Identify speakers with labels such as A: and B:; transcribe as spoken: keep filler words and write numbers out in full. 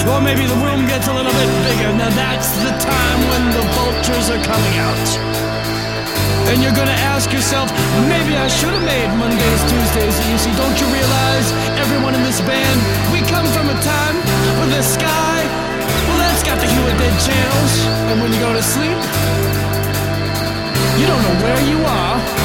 A: Or maybe the room gets a little bit bigger. Now that's the time when the vultures are coming out. And you're gonna ask yourself, maybe I should have made Mondays, Tuesdays easy. Don't you realize, everyone in this band, we come from a time when the sky, well, that's got the hue of dead channels. And when you go to sleep, you don't know where you are.